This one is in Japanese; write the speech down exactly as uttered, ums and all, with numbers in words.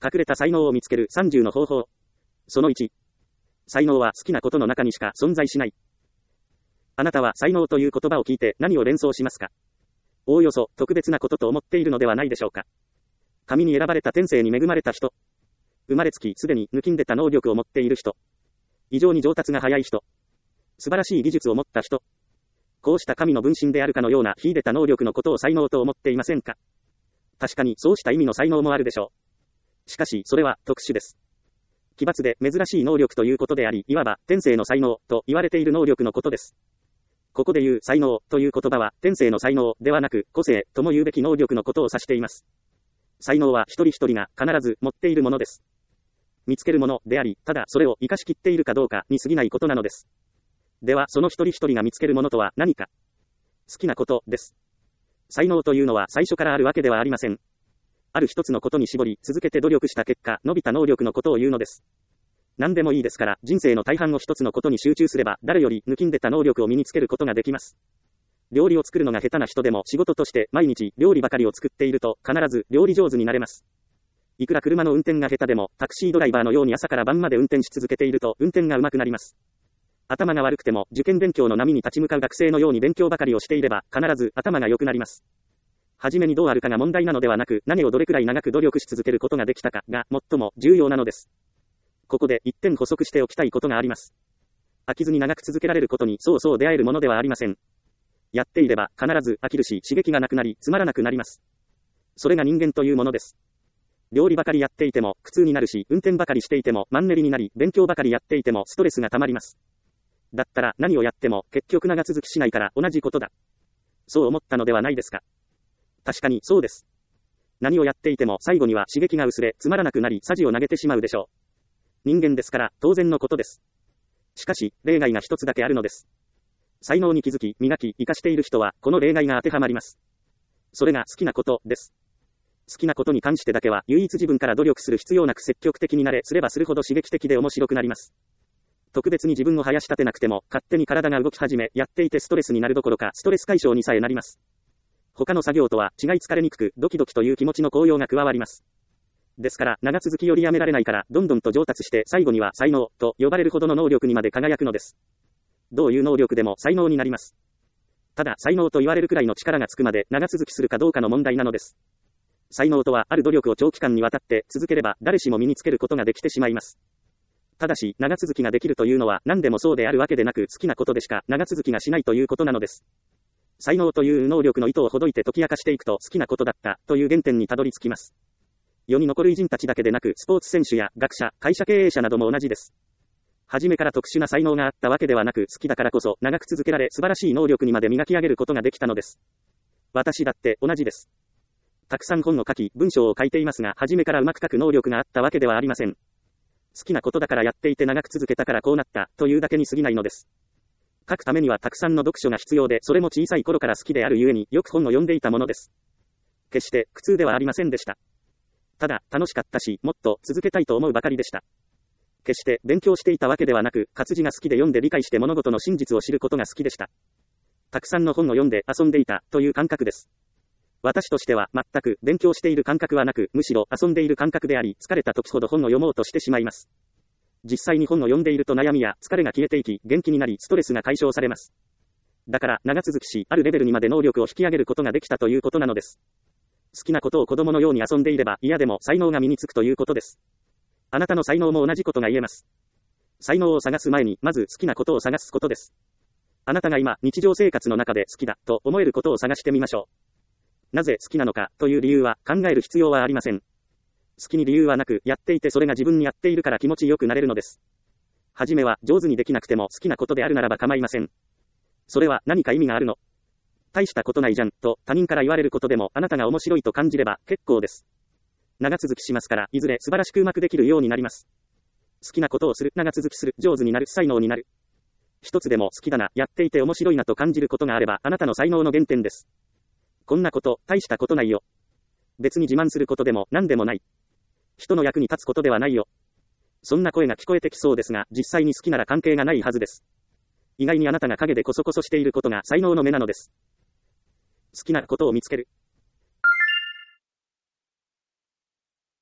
隠れた才能を見つけるさんじゅうの方法。そのいち。才能は好きなことの中にしか存在しない。あなたは才能という言葉を聞いて何を連想しますか？おおよそ特別なことと思っているのではないでしょうか。神に選ばれた天性に恵まれた人。生まれつきすでに抜きんでた能力を持っている人。異常に上達が早い人。素晴らしい技術を持った人。こうした神の分身であるかのような秀でた能力のことを才能と思っていませんか？確かにそうした意味の才能もあるでしょう。しかしそれは特殊です。奇抜で珍しい能力ということであり、いわば天性の才能と言われている能力のことです。ここで言う才能という言葉は天性の才能ではなく個性とも言うべき能力のことを指しています。才能は一人一人が必ず持っているものです。見つけるものであり、ただそれを活かしきっているかどうかに過ぎないことなのです。ではその一人一人が見つけるものとは何か。好きなことです。才能というのは最初からあるわけではありません。ある一つのことに絞り続けて努力した結果伸びた能力のことを言うのです。何でもいいですから人生の大半を一つのことに集中すれば誰より抜きんでた能力を身につけることができます。料理を作るのが下手な人でも仕事として毎日料理ばかりを作っていると必ず料理上手になれます。いくら車の運転が下手でもタクシードライバーのように朝から晩まで運転し続けていると運転が上手くなります。頭が悪くても受験勉強の波に立ち向かう学生のように勉強ばかりをしていれば必ず頭が良くなります。はじめにどうあるかが問題なのではなく何をどれくらい長く努力し続けることができたかが最も重要なのです。ここで一点補足しておきたいことがあります。飽きずに長く続けられることにそうそう出会えるものではありません。やっていれば必ず飽きるし刺激がなくなりつまらなくなります。それが人間というものです。料理ばかりやっていても苦痛になるし運転ばかりしていてもマンネリになり勉強ばかりやっていてもストレスがたまります。だったら何をやっても結局長続きしないから同じことだ。そう思ったのではないですか。確かにそうです。何をやっていても最後には刺激が薄れつまらなくなり匙を投げてしまうでしょう。人間ですから当然のことです。しかし例外が一つだけあるのです。才能に気づき磨き生かしている人はこの例外が当てはまります。それが好きなことです。好きなことに関してだけは唯一自分から努力する必要なく積極的になれすればするほど刺激的で面白くなります。特別に自分を生やし立てなくても勝手に体が動き始めやっていてストレスになるどころかストレス解消にさえなります。他の作業とは違い疲れにくくドキドキという気持ちの高揚が加わります。ですから長続きよりやめられないからどんどんと上達して最後には才能と呼ばれるほどの能力にまで輝くのです。どういう能力でも才能になります。ただ才能と言われるくらいの力がつくまで長続きするかどうかの問題なのです。才能とはある努力を長期間にわたって続ければ誰しも身につけることができてしまいます。ただし長続きができるというのは何でもそうであるわけでなく好きなことでしか長続きがしないということなのです。才能という能力の糸をほどいて解き明かしていくと好きなことだったという原点にたどり着きます。世に残る偉人たちだけでなくスポーツ選手や学者、会社経営者なども同じです。初めから特殊な才能があったわけではなく好きだからこそ長く続けられ素晴らしい能力にまで磨き上げることができたのです。私だって同じです。たくさん本を書き文章を書いていますが初めからうまく書く能力があったわけではありません。好きなことだからやっていて長く続けたからこうなったというだけに過ぎないのです。書くためにはたくさんの読書が必要でそれも小さい頃から好きであるゆえによく本を読んでいたものです。決して苦痛ではありませんでした。ただ楽しかったしもっと続けたいと思うばかりでした。決して勉強していたわけではなく活字が好きで読んで理解して物事の真実を知ることが好きでした。たくさんの本を読んで遊んでいたという感覚です。私としては全く勉強している感覚はなくむしろ遊んでいる感覚であり疲れた時ほど本を読もうとしてしまいます。実際に本を読んでいると悩みや疲れが消えていき元気になりストレスが解消されます。だから長続きしあるレベルにまで能力を引き上げることができたということなのです。好きなことを子供のように遊んでいれば嫌でも才能が身につくということです。あなたの才能も同じことが言えます。才能を探す前にまず好きなことを探すことです。あなたが今日常生活の中で好きだと思えることを探してみましょう。なぜ好きなのかという理由は考える必要はありません。好きに理由はなくやっていてそれが自分にやっているから気持ちよくなれるのです。はじめは上手にできなくても好きなことであるならば構いません。それは何か意味があるの？大したことないじゃんと他人から言われることでもあなたが面白いと感じれば結構です。長続きしますからいずれ素晴らしくうまくできるようになります。好きなことをする、長続きする、上手になる、才能になる。一つでも好きだな、やっていて面白いなと感じることがあればあなたの才能の原点です。こんなこと大したことないよ。別に自慢することでも何でもない。人の役に立つことではないよ。そんな声が聞こえてきそうですが実際に好きなら関係がないはずです。意外にあなたが陰でコソコソしていることが才能の目なのです。好きなことを見つける。